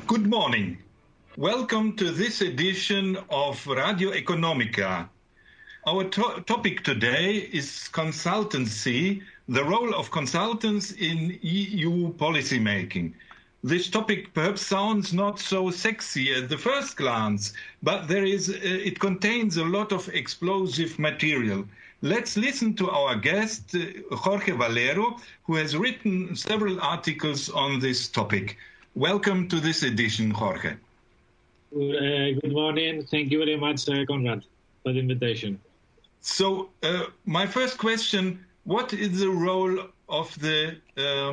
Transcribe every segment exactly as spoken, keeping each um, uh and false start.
Good morning. Welcome to this edition of Radio Economica. Our to- topic today is consultancy, the role of consultants in E U policymaking. This topic perhaps sounds not so sexy at the first glance, but there is, uh, it contains a lot of explosive material. Let's listen to our guest, uh, Jorge Valero, who has written several articles on this topic. Welcome to this edition, Jorge. Uh, good morning. Thank you very much, uh, Conrad, for the invitation. So, uh, my first question, what is the role of the uh,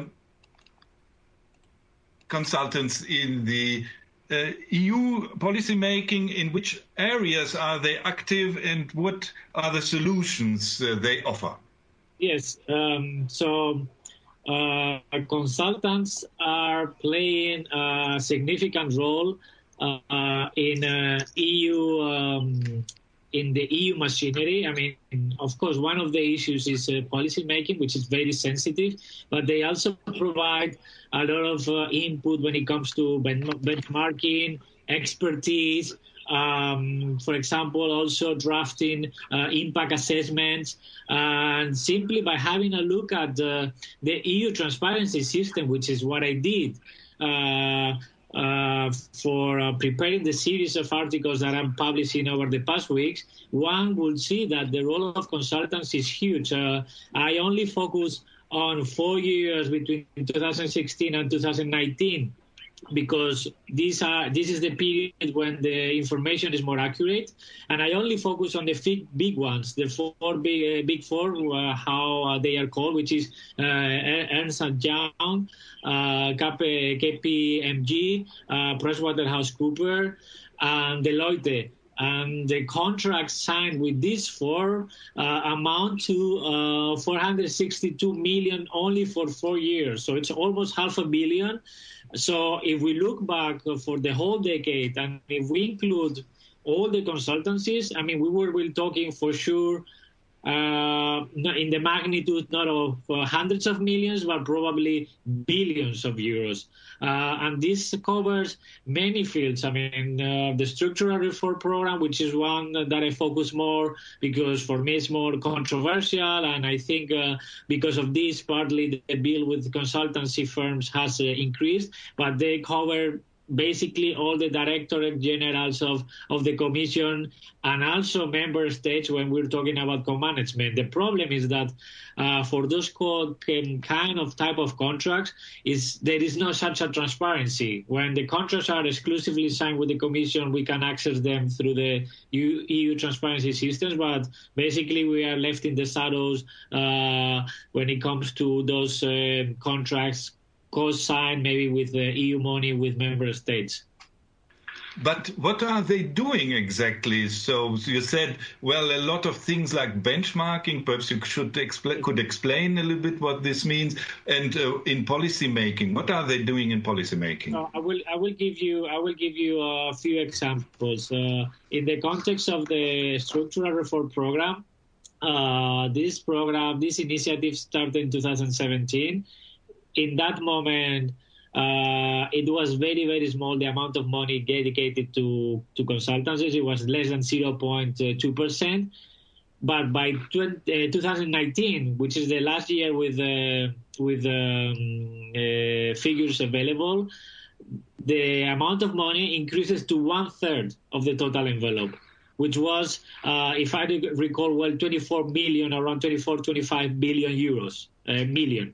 consultants in the uh, E U policymaking? In which areas are they active and what are the solutions uh, they offer? Yes, um, so uh, consultants are playing a significant role uh, in uh, E U um, in the E U machinery. I mean, of course, one of the issues is uh, policy making, which is very sensitive, but they also provide a lot of uh, input when it comes to ben- benchmarking, expertise, um, for example, also drafting uh, impact assessments, and simply by having a look at uh, the E U transparency system, which is what I did, uh, Uh, for uh, preparing the series of articles that I'm publishing over the past weeks, one will see that the role of consultants is huge. Uh, I only focus on four years between two thousand sixteen and two thousand nineteen because these are this is the period when the information is more accurate, and I only focus on the big, big ones, the four big uh, big four, uh, how uh, they are called, which is uh, Ernst and Young, uh, K P M G, uh, PricewaterhouseCoopers, and Deloitte. And the contracts signed with these four uh, amount to uh, four hundred sixty-two million only for four years. So it's almost half a billion. So if we look back for the whole decade, and if we include all the consultancies, I mean, we were really talking for sure uh, in the magnitude not of uh, hundreds of millions, but probably billions of euros. Uh, and this covers many fields. I mean, uh, the structural reform program, which is one that I focus more because for me it's more controversial. And I think uh, because of this, partly the bill with consultancy firms has uh, increased, but they cover basically all the directorate generals of, of the commission and also member states when we're talking about co-management. The problem is that uh, for those kind of type of contracts, is there is no such a transparency. When the contracts are exclusively signed with the commission, we can access them through the E U transparency systems, but basically we are left in the shadows uh, when it comes to those uh, contracts co-signed maybe with the E U money with member states. But what are they doing exactly? So you said, well, a lot of things like benchmarking. Perhaps you should expl- could explain a little bit what this means. And uh, in policy making, what are they doing in policy making? Uh, I will I will give you I will give you a few examples uh, in the context of the structural reform program. Uh, this program, this initiative started in two thousand seventeen. In that moment, uh, it was very, very small, the amount of money dedicated to, to consultancies. It was less than zero point two percent. But by twenty, uh, twenty nineteen, which is the last year with, uh, with um, uh, figures available, the amount of money increases to one-third of the total envelope, which was, uh, if I recall well, twenty-four million, around twenty-four, twenty-five billion euros, uh, million.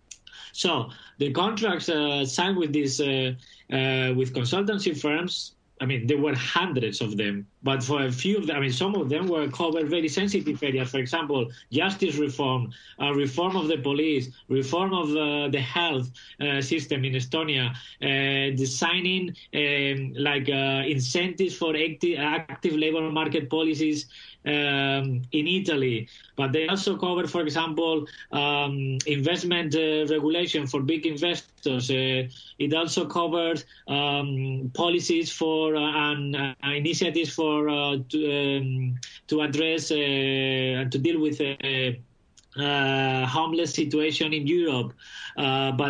So the contracts uh, signed with these uh, uh, with consultancy firms, I mean, there were hundreds of them, but for a few of them, I mean, some of them were covered very sensitive areas. For example, justice reform, uh, reform of the police, reform of uh, the health uh, system in Estonia, uh, designing um, like uh, incentives for active, active labor market policies um, in Italy. But they also cover, for example, um, investment uh, regulation for big investors. Uh, it also covers um, policies for uh, and uh, initiatives for uh, to, um, to address and uh, to deal with uh, uh, homeless situation in Europe. Uh, but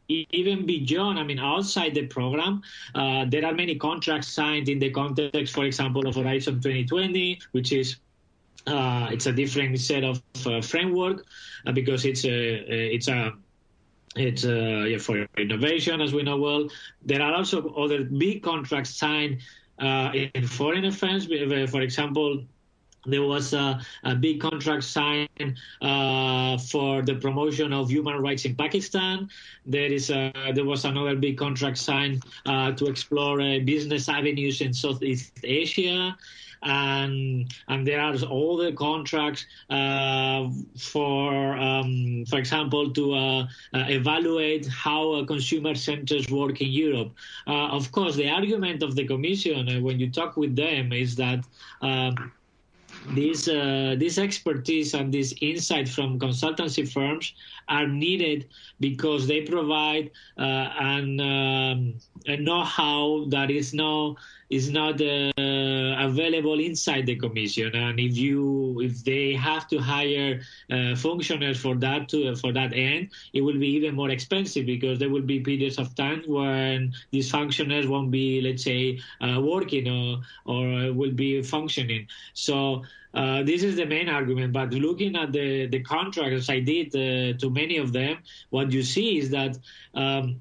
even beyond, I mean, outside the program, uh, there are many contracts signed in the context, for example, of Horizon twenty twenty, which is uh, it's a different set of uh, framework uh, because it's a it's a it's uh, yeah, for innovation, as we know well. There are also other big contracts signed uh, in foreign affairs. For example, there was a, a big contract signed uh, for the promotion of human rights in Pakistan. There is a, there was another big contract signed uh, to explore uh, business avenues in Southeast Asia. And and there are other contracts uh, for, um, for example, to uh, uh, evaluate how uh, consumer centers work in Europe. Uh, of course, the argument of the Commission uh, when you talk with them is that um, This, uh, this expertise and this insight from consultancy firms are needed because they provide uh, an, um, a know-how that is no is not uh, available inside the Commission. And if you if they have to hire uh, functionaries for that to, for that end, it will be even more expensive because there will be periods of time when these functionaries won't be, let's say, uh, working or or will be functioning. So. Uh, this is the main argument, but looking at the, the contracts I did uh, to many of them, what you see is that um,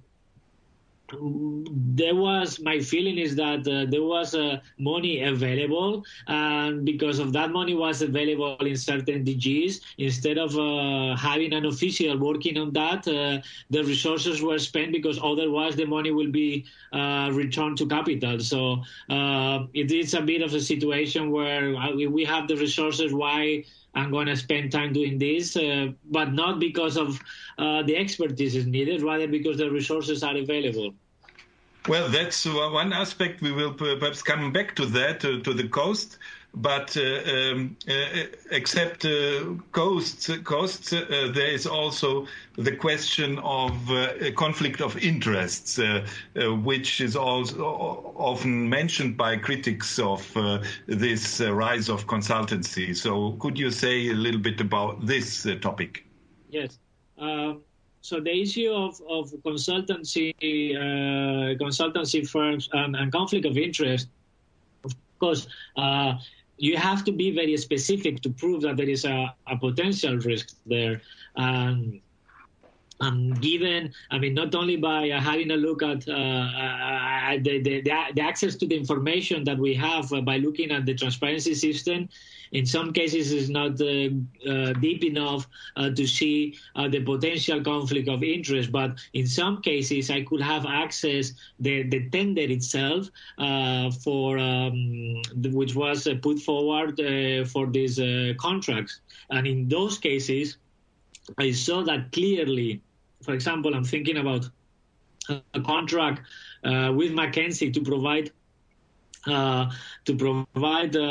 there was, my feeling is that uh, there was uh, money available, and because of that money was available in certain D Gs, instead of uh, having an official working on that, uh, the resources were spent because otherwise the money will be uh, returned to capital. So uh, it is a bit of a situation where we have the resources, why I'm going to spend time doing this, uh, but not because of uh, the expertise is needed, rather because the resources are available. Well, that's one aspect. We will perhaps come back to that, to, to the cost. But uh, um, uh, except uh, costs, costs uh, there is also the question of uh, a conflict of interests, uh, uh, which is also often mentioned by critics of uh, this uh, rise of consultancy. So could you say a little bit about this uh, topic? Yes. Um, so the issue of, of consultancy, uh, consultancy firms and, and conflict of interest, of course, uh, you have to be very specific to prove that there is a, a potential risk there. Um, and given, I mean, not only by uh, having a look at uh, uh, the, the, the access to the information that we have uh, by looking at the transparency system, in some cases is not uh, uh, deep enough uh, to see uh, the potential conflict of interest. But in some cases, I could have access the the tender itself uh, for um, which was uh, put forward uh, for these uh, contracts, and in those cases, I saw that clearly. For example, I'm thinking about a contract uh, with McKinsey to provide. Uh, to provide uh,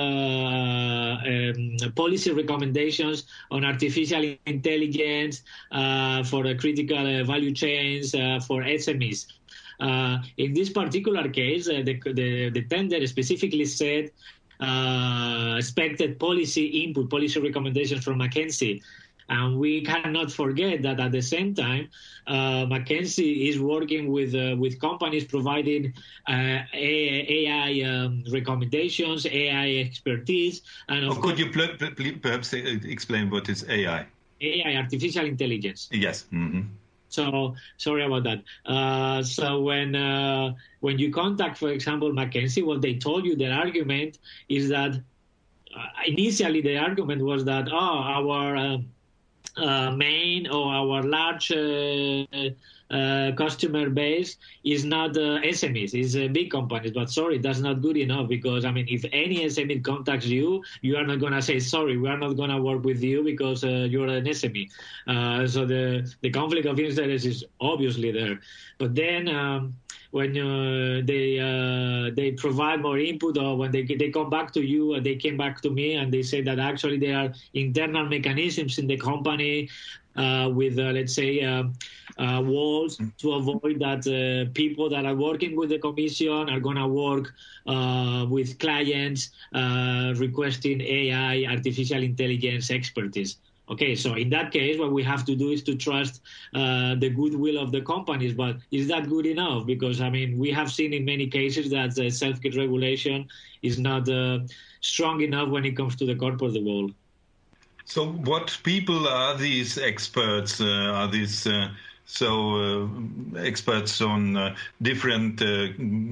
um, policy recommendations on artificial intelligence uh, for uh, critical uh, value chains uh, for S M Es. Uh, in this particular case, uh, the, the, the tender specifically said uh, expected policy input, policy recommendations from McKinsey. And we cannot forget that at the same time, uh, McKinsey is working with uh, with companies providing uh, A I um, recommendations, A I expertise. And of oh, could you pl- perhaps explain what is A I? A I, artificial intelligence. Yes. Mm-hmm. So sorry about that. Uh, so when uh, when you contact, for example, McKinsey, what they told you, their argument is that uh, initially the argument was that oh our uh, Uh, main or our large uh, uh, customer base is not uh, S M Es, it's uh, big companies. But sorry, that's not good enough because, I mean, if any S M E contacts you, you are not going to say, sorry, we are not going to work with you because uh, you're an S M E. Uh, so the, the conflict of interest is obviously there. But then um, when uh, they uh, they provide more input, or when they they come back to you, and they came back to me and they say that actually there are internal mechanisms in the company uh, with uh, let's say uh, uh, walls to avoid that uh, people that are working with the commission are going to work uh, with clients uh, requesting A I, artificial intelligence expertise. Okay, so in that case, what we have to do is to trust uh, the goodwill of the companies. But is that good enough? Because, I mean, we have seen in many cases that uh, self-regulation is not uh, strong enough when it comes to the corporate world. So what people are these experts? Uh, are these uh, so uh, experts on uh, different uh,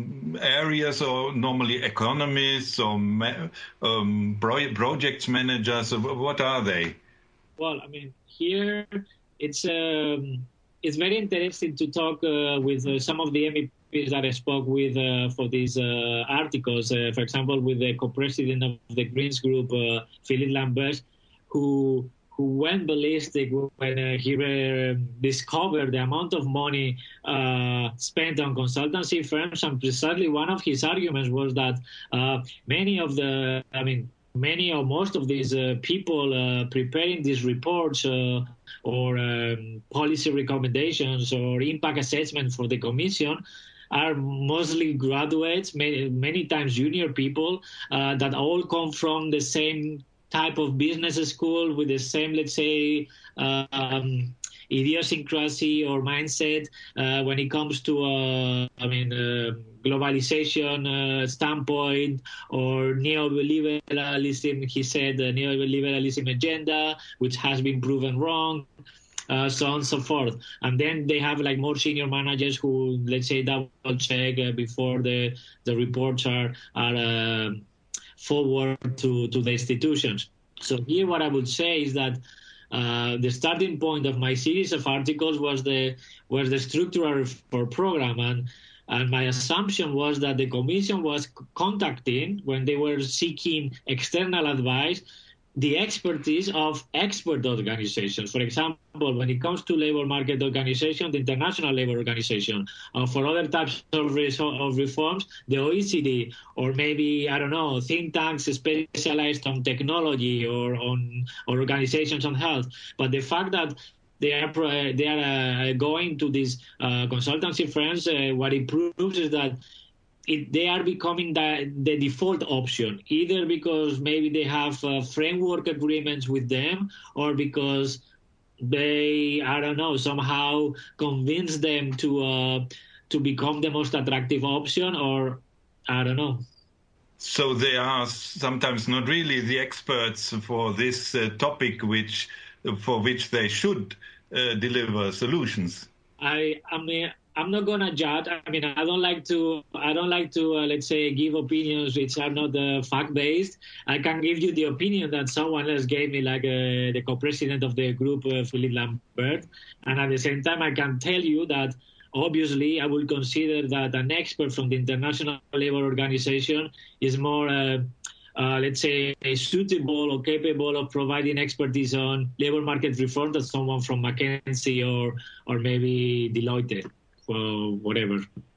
areas, or normally economists or ma um, pro project managers? What are they? Well, I mean, here it's um, it's very interesting to talk uh, with uh, some of the M E Ps that I spoke with uh, for these uh, articles. Uh, for example, with the co-president of the Greens group, uh, Philippe Lambert, who who went ballistic when uh, he uh, discovered the amount of money uh, spent on consultancy firms. And precisely one of his arguments was that uh, many of the, I mean, many or most of these uh, people uh, preparing these reports uh, or um, policy recommendations or impact assessment for the Commission are mostly graduates, many, many times junior people uh, that all come from the same type of business school with the same, let's say, uh, um, idiosyncrasy or mindset uh, when it comes to, uh, I mean, uh, globalization uh, standpoint or neoliberalism. He said the neoliberalism agenda, which has been proven wrong. Uh, so on and so forth. And then they have like more senior managers who, let's say, double check uh, before the the reports are are uh, forward to to the institutions. So here, what I would say is that uh, the starting point of my series of articles was the was the structural reform program, and and my assumption was that the Commission was contacting when they were seeking external advice the expertise of expert organizations. For example, when it comes to labor market organization, the International Labor Organization, uh, for other types of, res of reforms, the O E C D, or maybe, I don't know, think tanks specialized on technology or on or organizations on health. But the fact that they are they are uh, going to these uh, consultancy firms, uh, what it proves is that It, they are becoming the, the default option, either because maybe they have uh, framework agreements with them or because they, I don't know, somehow convince them to uh, to become the most attractive option, or I don't know. So they are sometimes not really the experts for this uh, topic, which for which they should uh, deliver solutions. I, I mean, I'm not gonna judge. I mean, I don't like to. I don't like to. Uh, let's say, give opinions which are not uh, fact based. I can give you the opinion that someone else gave me, like uh, the co-president of the group, uh, Philippe Lambert. And at the same time, I can tell you that obviously I will consider that an expert from the International Labour Organization is more, uh, uh, let's say, suitable or capable of providing expertise on labour market reform than someone from McKinsey or or maybe Deloitte. Or whatever.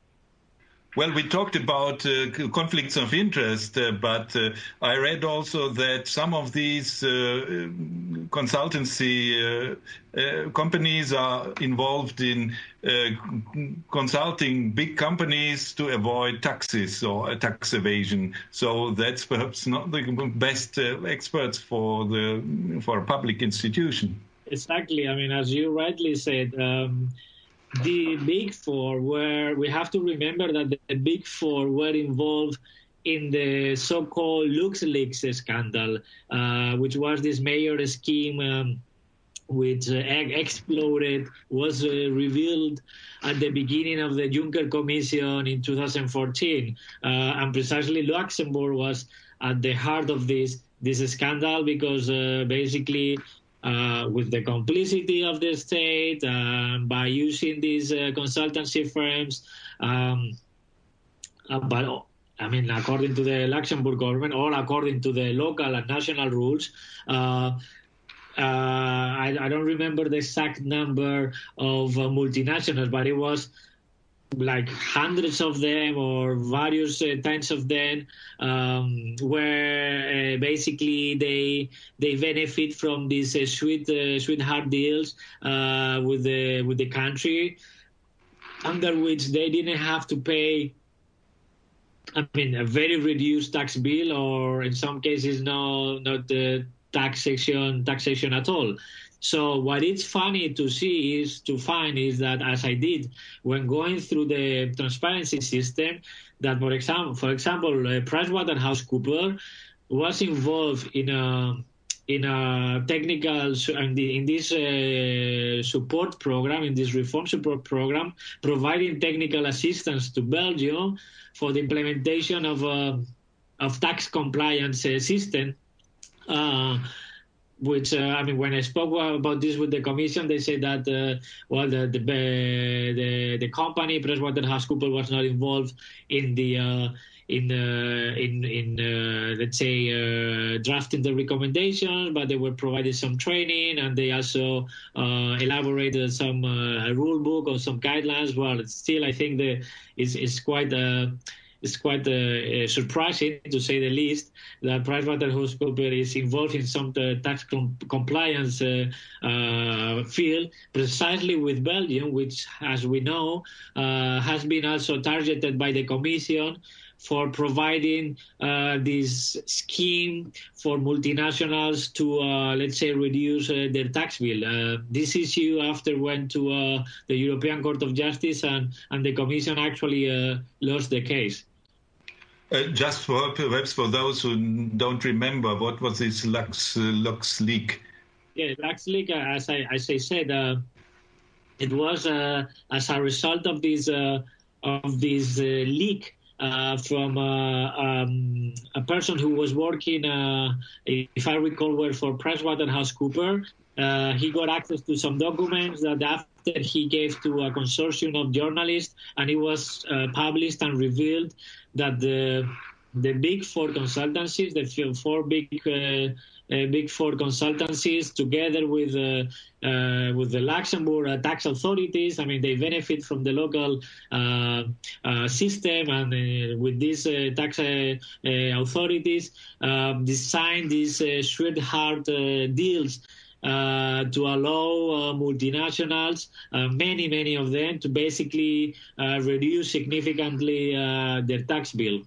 Well, we talked about uh, conflicts of interest, uh, but uh, I read also that some of these uh, consultancy uh, uh, companies are involved in uh, consulting big companies to avoid taxes or tax evasion. So that's perhaps not the best uh, experts for the for a public institution. Exactly. I mean, as you rightly said. Um, The Big Four were, we have to remember that the Big Four were involved in the so-called LuxLeaks scandal, uh, which was this major scheme um, which uh, exploded, was uh, revealed at the beginning of the Juncker Commission in two thousand fourteen. Uh, and precisely Luxembourg was at the heart of this, this scandal because uh, basically Uh, with the complicity of the state, uh, by using these uh, consultancy firms. Um, uh, but, I mean, according to the Luxembourg government, or according to the local and national rules, uh, uh, I, I don't remember the exact number of uh, multinationals, but it was like hundreds of them or various uh, tens of them, um, where uh, basically they they benefit from these uh, sweet uh, sweetheart deals uh, with the with the country, under which they didn't have to pay. I mean, a very reduced tax bill, or in some cases, no, not the taxation taxation at all. So what it's funny to see is to find is that, as I did when going through the transparency system, that for example, for example, uh, PricewaterhouseCoopers was involved in a in a technical in this uh, support program, in this reform support program, providing technical assistance to Belgium for the implementation of a of tax compliance uh, system. Uh, Which uh, I mean, when I spoke about this with the Commission, they said that uh, well, the the the, the company PricewaterhouseCoopers was not involved in the uh, in uh, in in uh, let's say uh, drafting the recommendations, but they were provided some training, and they also uh, elaborated some uh, rule book or some guidelines. Well, still, I think the is is quite. Uh, It's quite uh, surprising, to say the least, that PricewaterhouseCoopers is involved in some uh, tax com compliance uh, uh, field, precisely with Belgium, which, as we know, uh, has been also targeted by the Commission for providing uh, this scheme for multinationals to, uh, let's say, reduce uh, their tax bill. Uh, this issue after went to uh, the European Court of Justice, and, and the Commission actually uh, lost the case. Uh, just for perhaps for those who don't remember, what was this Lux uh, Lux leak? Yeah, Lux leak, uh, as I as I said, uh, it was uh, as a result of this uh, of this uh, leak uh, from uh, um, a person who was working, uh, if I recall well, for PricewaterhouseCoopers. Uh, he got access to some documents that after he gave to a consortium of journalists, and it was uh, published and revealed that the the big four consultancies, the four big uh, uh, big four consultancies, together with uh, uh, with the Luxembourg uh, tax authorities, I mean, they benefit from the local uh, uh, system, and uh, with these uh, tax uh, uh, authorities, uh, designed these uh, sweetheart uh, deals. Uh, to allow uh, multinationals, uh, many, many of them, to basically uh, reduce significantly uh, their tax bill.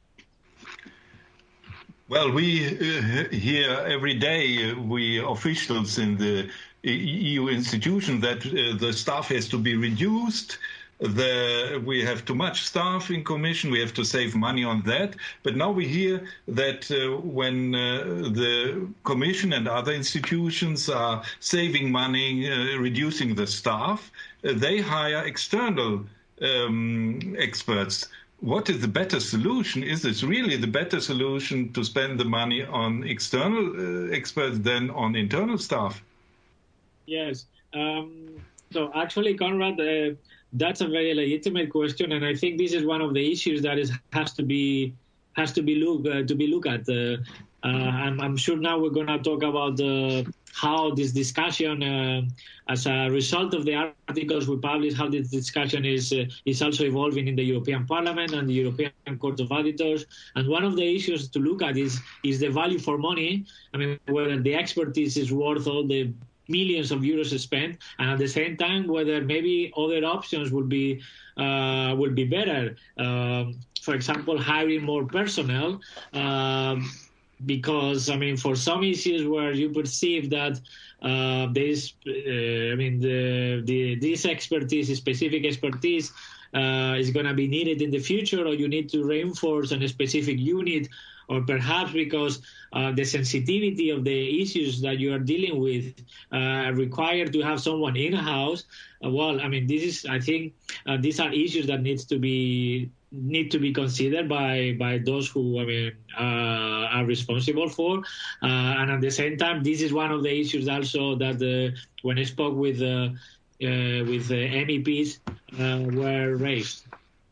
Well, we uh, hear every day, uh, we officials in the E U institution, that uh, the staff has to be reduced. The, we have too much staff in Commission, we have to save money on that. But now we hear that uh, when uh, the Commission and other institutions are saving money, uh, reducing the staff, uh, they hire external um, experts. What is the better solution? Is this really the better solution to spend the money on external uh, experts than on internal staff? Yes. Um, so actually, Conrad, uh, that's a very legitimate question, and I think this is one of the issues that is has to be has to be look uh, to be looked at. Uh, uh, I'm, I'm sure now we're going to talk about uh, how this discussion, uh, as a result of the articles we published, how this discussion is uh, is also evolving in the European Parliament and the European Court of Auditors. And one of the issues to look at is is the value for money. I mean, whether the expertise is worth all the millions of euros spent, and at the same time whether maybe other options would be uh, would be better. Um, for example, hiring more personnel, um, because I mean, for some issues where you perceive that uh, this, uh, I mean, the, the this expertise, specific expertise, uh, is going to be needed in the future, or you need to reinforce a specific unit, or perhaps because uh, the sensitivity of the issues that you are dealing with uh, require to have someone in-house. Uh, well, I mean, this is, I think, uh, these are issues that needs to be need to be considered by by those who, I mean, uh, are responsible for. Uh, and at the same time, this is one of the issues also that uh, when I spoke with uh, uh, with the M E Ps uh, were raised.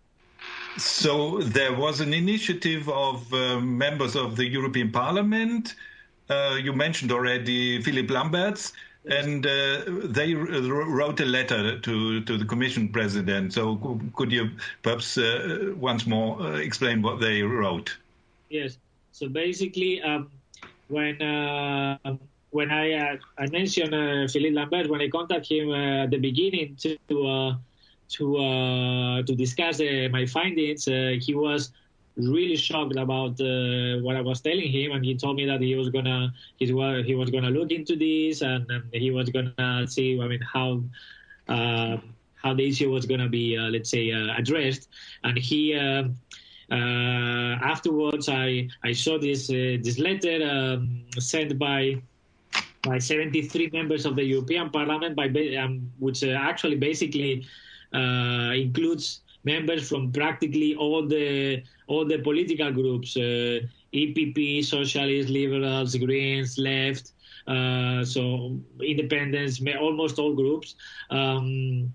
So there was an initiative of uh, members of the European Parliament. Uh, you mentioned already Philippe Lamberts, and uh, they wrote a letter to, to the Commission President. So could you perhaps uh, once more uh, explain what they wrote? Yes. So basically, um, when uh, when I uh, I mentioned uh, Philippe Lamberts, when I contacted him uh, at the beginning to uh, to uh, to discuss uh, my findings, uh, he was really shocked about uh, what I was telling him, and he told me that he was gonna he was he was gonna look into this, and, and he was gonna see, I mean, how uh, how the issue was gonna be, uh, let's say, uh, addressed. And he uh, uh, afterwards, I I saw this uh, this letter um, sent by. by seventy-three members of the European Parliament, by um, which uh, actually basically uh, includes members from practically all the all the political groups: uh, E P P, Socialists, Liberals, Greens, Left, uh, so Independents, almost all groups. Um,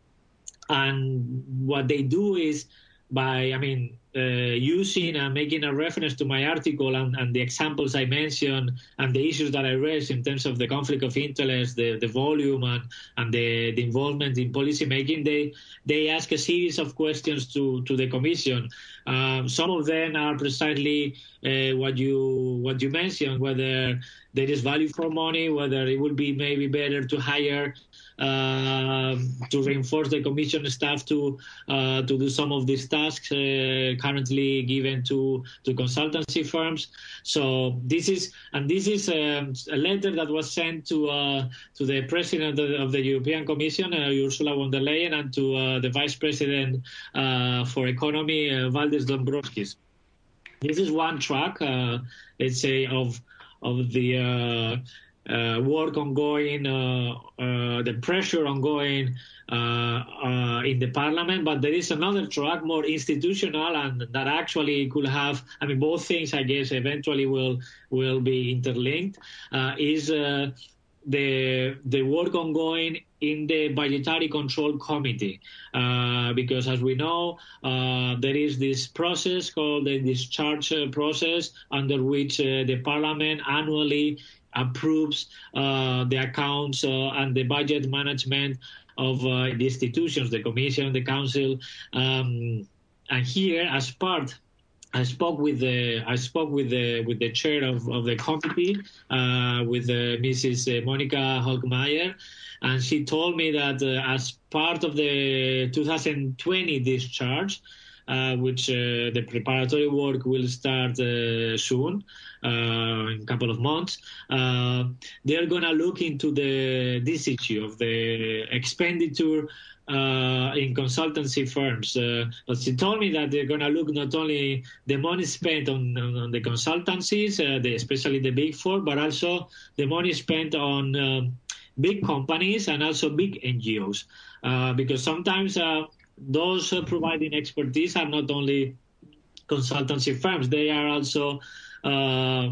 and what they do is by, I mean, uh, using and making a reference to my article and, and the examples I mentioned and the issues that I raised in terms of the conflict of interest, the, the volume and, and the, the involvement in policy making, they they ask a series of questions to, to the Commission. Um, some of them are precisely uh, what you what you mentioned, whether there is value for money, whether it would be maybe better to hire uh, to reinforce the Commission staff to uh, to do some of these tasks uh, currently given to to consultancy firms. So this is and this is um, a letter that was sent to uh, to the President of the, of the European Commission, uh, Ursula von der Leyen, and to uh, the Vice President uh, for Economy, uh, Valdis Dombrovskis. This is one track, uh, let's say, of of the uh, uh, work ongoing, uh, uh, the pressure ongoing uh, uh, in the Parliament. But there is another track, more institutional, and that actually could have, I mean, both things, I guess, eventually will will be interlinked, uh, is uh, the the work ongoing in the Budgetary Control Committee, uh, because as we know, uh, there is this process called the discharge process, under which uh, the Parliament annually approves uh, the accounts uh, and the budget management of uh, the institutions, the Commission, the Council, um, and here, as part. I spoke with the I spoke with the with the chair of, of the committee, uh, with uh, Missus Monica Holkmeyer, and she told me that uh, as part of the two thousand twenty discharge, uh, which uh, the preparatory work will start uh, soon, uh, in a couple of months, uh, they're going to look into the this issue of the expenditure Uh, in consultancy firms. Uh, but she told me that they're going to look not only the money spent on, on, on the consultancies, uh, the, especially the big four, but also the money spent on um, big companies and also big N G Os. Uh, because sometimes uh, those uh, providing expertise are not only consultancy firms, they are also uh,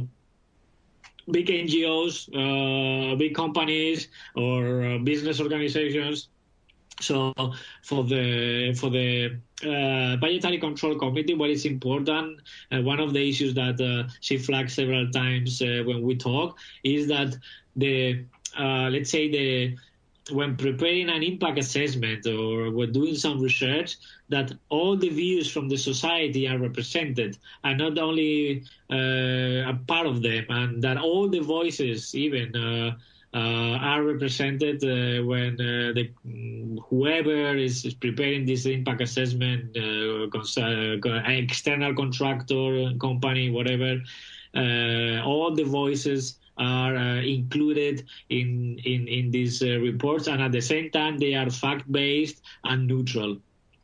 big N G Os, uh, big companies, or uh, business organizations. So for the for the uh, Budgetary Control Committee, what is important, uh, one of the issues that uh, she flagged several times uh, when we talk, is that the uh, let's say the when preparing an impact assessment or when doing some research, that all the views from the society are represented, and not only uh, a part of them, and that all the voices, even. Uh, Uh, are represented uh, when uh, the whoever is, is preparing this impact assessment, uh, cons- uh, external contractor, company, whatever, uh, all the voices are uh, included in in in these uh, reports, and at the same time they are fact-based and neutral.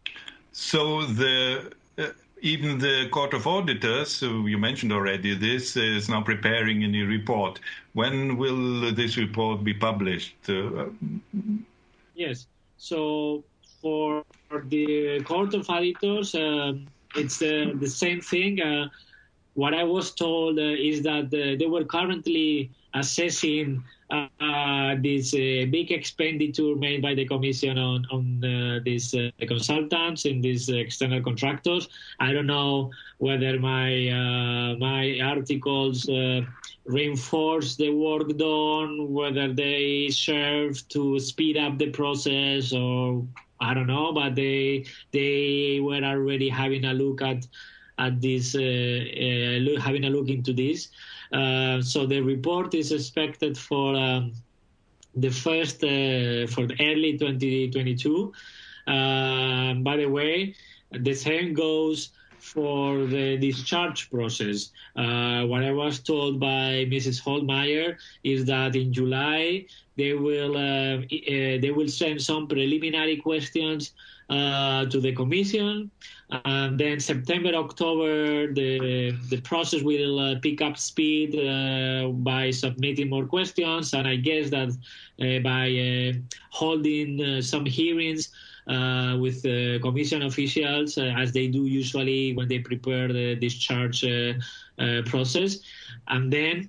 So the uh, even the Court of Auditors, uh, you mentioned already this, uh, is now preparing a new report. When will this report be published? Uh, yes. So for the Court of Auditors, uh, it's uh, the same thing. Uh, what I was told uh, is that uh, they were currently assessing uh, uh, this uh, big expenditure made by the Commission on, on uh, these uh, consultants and these external contractors. I don't know whether my uh, my articles uh, reinforce the work done, whether they serve to speed up the process, or I don't know, but they they were already having a look at at this, uh, uh, look, having a look into this. Uh, so the report is expected for um, the first, uh, for the early twenty twenty-two. Uh, by the way, the same goes for the discharge process. Uh, what I was told by Missus Holmeyer is that in July they will uh, uh, they will send some preliminary questions uh, to the Commission, and then September, October, the the process will uh, pick up speed uh, by submitting more questions, and I guess that uh, by uh, holding uh, some hearings Uh, with uh, commission officials, uh, as they do usually when they prepare the discharge uh, uh, process, and then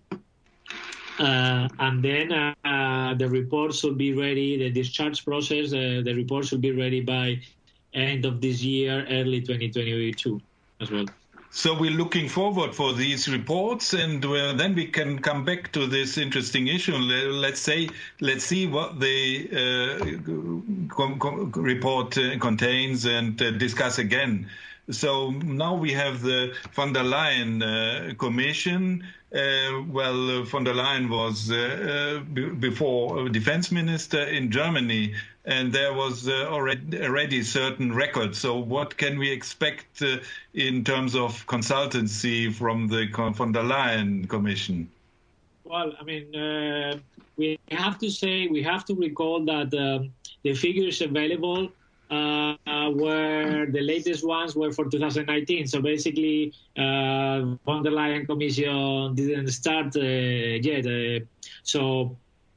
uh, and then uh, the report should be ready. The discharge process, uh, the report should be ready by end of this year, early twenty twenty-two, as well. So we're looking forward for these reports, and uh, then we can come back to this interesting issue. Let's say, let's see what the uh, com com report uh, contains, and uh, discuss again. So now we have the von der Leyen uh, Commission. Uh, well, uh, von der Leyen was uh, uh, before defense minister in Germany, and there was uh, already, already certain records. So what can we expect uh, in terms of consultancy from the von der Leyen Commission? Well, I mean, uh, we have to say, we have to recall that uh, the figures available Uh, uh, were the latest ones were for two thousand nineteen. So basically, uh, von der Leyen Commission didn't start uh, yet. Uh, so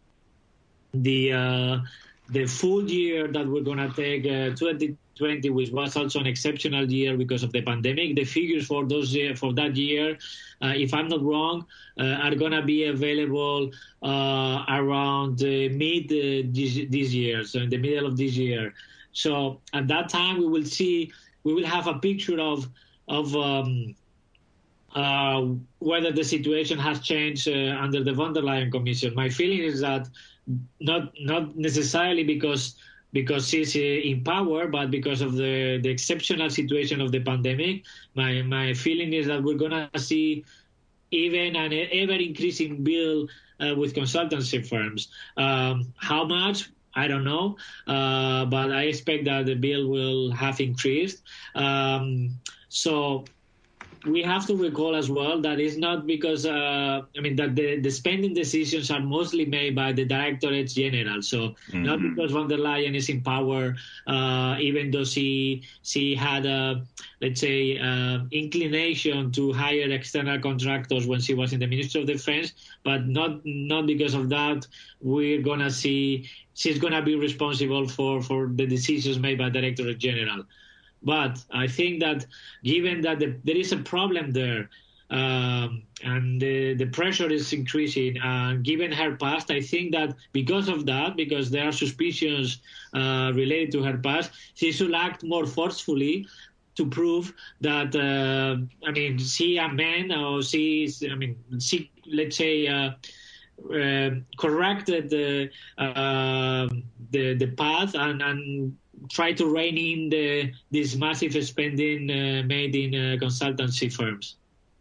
the uh, the full year that we're gonna take, uh, twenty twenty, which was also an exceptional year because of the pandemic, the figures for those year, for that year, uh, if I'm not wrong, uh, are gonna be available uh, around uh, mid uh, this, this year, so in the middle of this year. So at that time, we will see, we will have a picture of of um, uh, whether the situation has changed uh, under the von der Leyen Commission. My feeling is that not not necessarily because because she's uh, in power, but because of the the exceptional situation of the pandemic. My my feeling is that we're gonna see even an ever increasing bill uh, with consultancy firms. Um, how much? I don't know, uh, but I expect that the bill will have increased. Um, so we have to recall as well that it's not because, uh, I mean, that the, the spending decisions are mostly made by the Directorates General. So mm-hmm. not because von der Leyen is in power, uh, even though she she had a, let's say, uh, inclination to hire external contractors when she was in the Ministry of Defense, but not not because of that we're going to see she's going to be responsible for, for the decisions made by Directorate General. But I think that given that the, there is a problem there um, and the, the pressure is increasing, and uh, given her past, I think that because of that, because there are suspicions uh, related to her past, she should act more forcefully to prove that, uh, I mean, she a man, or she is, I mean, she, let's say, uh, uh, corrected the, uh, the, the path and, and try to rein in the, this massive spending uh, made in uh, consultancy firms.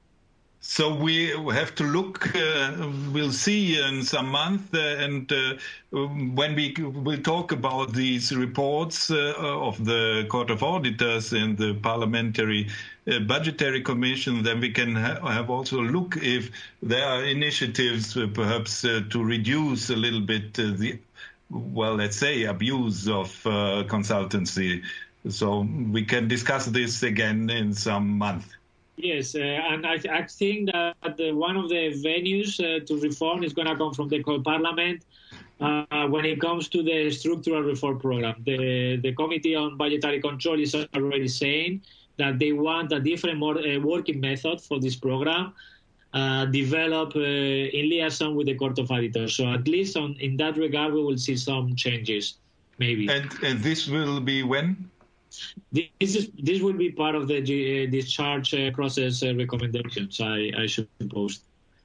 So we have to look, uh, we'll see in some month, uh, and uh, when we will talk about these reports uh, of the Court of Auditors and the Parliamentary uh, Budgetary Commission, then we can ha have also look if there are initiatives uh, perhaps uh, to reduce a little bit uh, the, well, let's say, abuse of uh, consultancy. So we can discuss this again in some month. Yes, uh, and I, I think that the, one of the venues uh, to reform is going to come from the Parliament uh, when it comes to the structural reform program. The, the Committee on Budgetary Control is already saying that they want a different more, uh, working method for this program, uh, developed uh, in liaison with the Court of Auditors. So at least on, in that regard, we will see some changes, maybe. And, and this will be when? This is this will be part of the uh, discharge uh, process uh, recommendations, I, I suppose.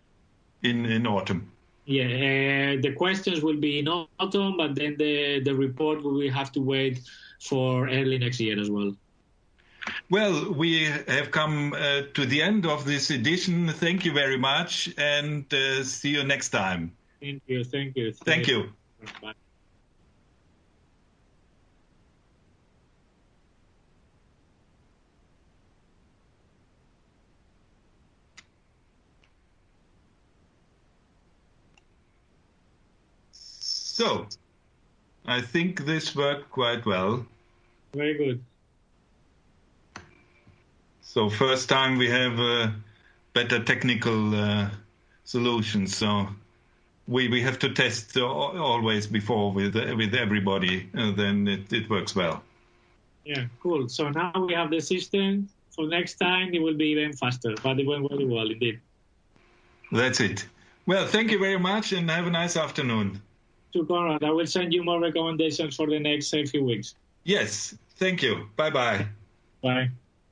In in autumn. Yeah, uh, the questions will be in autumn, but then the the report we will have to wait for early next year as well. Well, we have come uh, to the end of this edition. Thank you very much, and uh, see you next time. Thank you. Thank you. Thank you. Bye. So, I think this worked quite well. Very good. So first time we have uh, better technical uh, solutions. So we we have to test uh, always before with with everybody. Uh, then it, it works well. Yeah, cool. So now we have the system. For next time, it will be even faster. But it went very well indeed. That's it. Well, thank you very much, and have a nice afternoon. To Conrad, I will send you more recommendations for the next uh, few weeks. Yes, thank you. Bye-bye. Bye.